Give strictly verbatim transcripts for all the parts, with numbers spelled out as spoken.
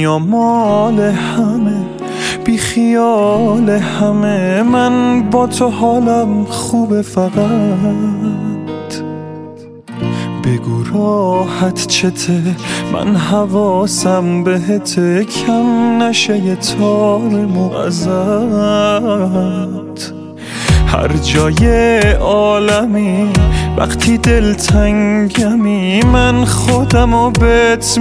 دنیا مال همه، بی خیال همه، من با تو حالم خوبه، فقط بگو راحت چته، من حواسم بهته، کم نشه یه تار موزت. هر جای عالمی وقتی دلتنگمی، من خودمو بهت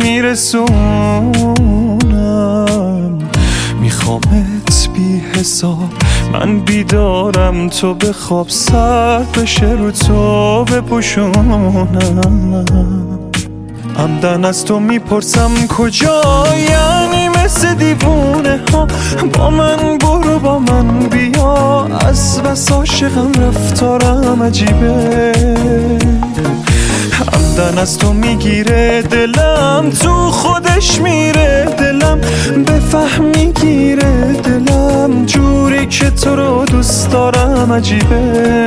میرسونم، میخوامت بی حساب، من بیدارم تو بخواب، سر بشه رو تو بپوشونم. عمدن از تو میپرسم کجا، یعنی مثل دیوونه ها با من برو با من بیا، از بس عاشقم رفتارم عجیبه. عمدن از تو میگیره دلم، تو خودش میره دلم، بفهم میگیره دلم، جوری که تو رو دوست دارم عجیبه.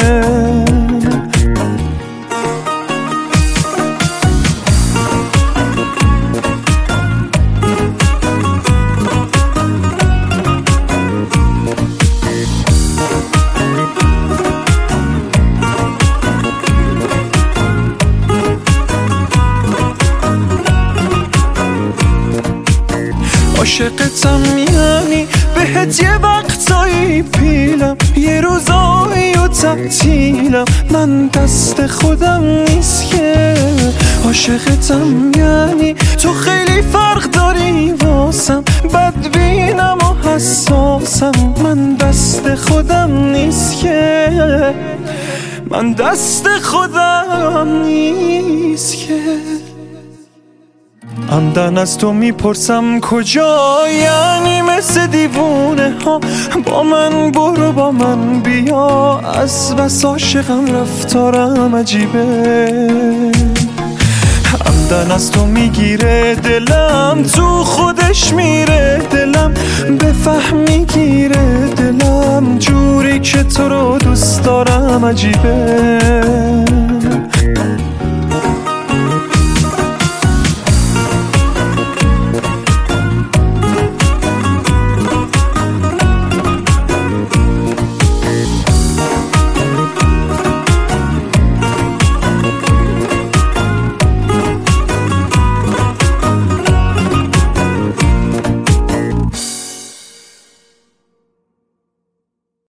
عاشقتم یعنی بهت یه وقتایی پیلم، یه روزایی و تعطیلم، من دست خودم نیست که. عاشقتم یعنی تو خیلی فرق داری واسم، بدبینم و حساسم، من دست خودم نیست که، من دست خودم نیست که. عمدن از تو میپرسم کجا، یعنی مثل دیوونه ها با من برو با من بیا، از بس عاشقم رفتارم عجیبه. عمدن از تو میگیره دلم، تو خودش میره دلم، بفهم میگیره دلم، جوری که تو رو دوست دارم عجیبه.